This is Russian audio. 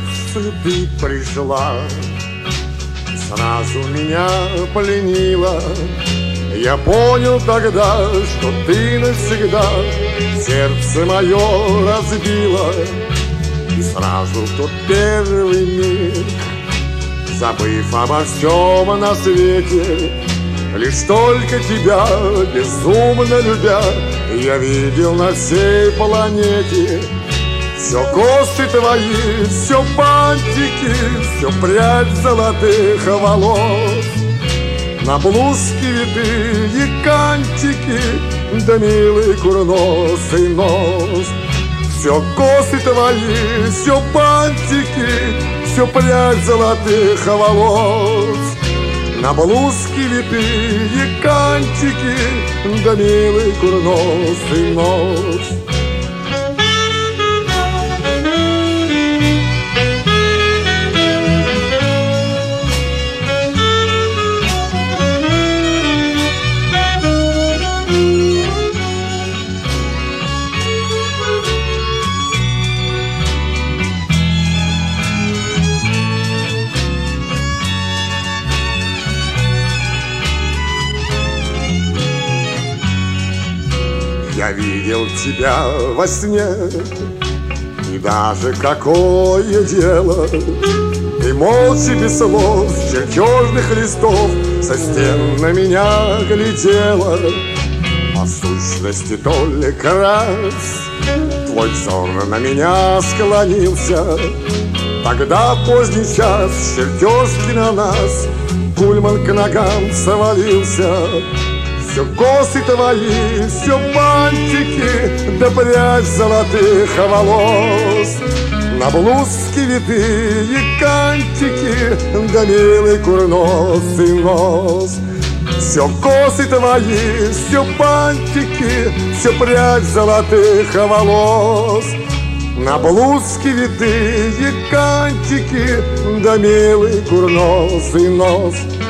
ты пришла, сразу меня пленила. Я понял тогда, что ты навсегда сердце мое разбила. И сразу в тот первый миг, забыв обо всем на свете, лишь только тебя, безумно любя, я видел на всей планете. Все косы твои, все бантики, все прядь золотых волос, на блузке витые кантики, да милый курносый нос. Все косы твои, все бантики, все прядь золотых волос, на блузке витые кантики, да милый курносый нос. Я видел тебя во сне, и даже какое дело, ты молча без слов с чертежных листов со стен на меня глядела. По сущности только раз твой взор на меня склонился. Тогда в поздний час с чертежки на нас пульман к ногам свалился. Все косы твои, все бантики, да прядь золотых волос, на блузке витые кантики, да милый курносый нос. Все косы твои, все бантики, все прядь золотых волос, на блузке витые кантики, да милый курносый нос.